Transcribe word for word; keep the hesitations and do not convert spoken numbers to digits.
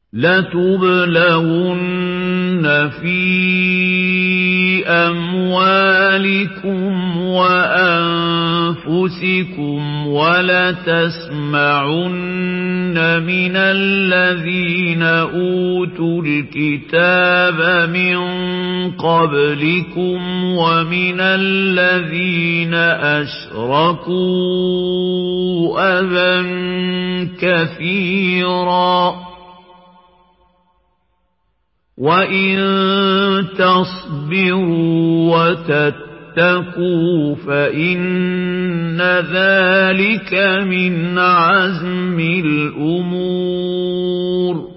لَتُبْلَوُنَّ فِي أَمْوَالِكُمْ وَأَنفُسِكُمْ وَلَتَسْمَعُنَّ مِنَ الَّذِينَ أُوتُوا الْكِتَابَ مِنْ قَبْلِكُمْ وَمِنَ الَّذِينَ أَشْرَكُوا أَذًى كَثِيرًا وَإِن تَصْبِرُوا وَتَتَّقُوا فَإِنَّ ذَلِكَ مِنْ عَزْمِ الْأُمُورِ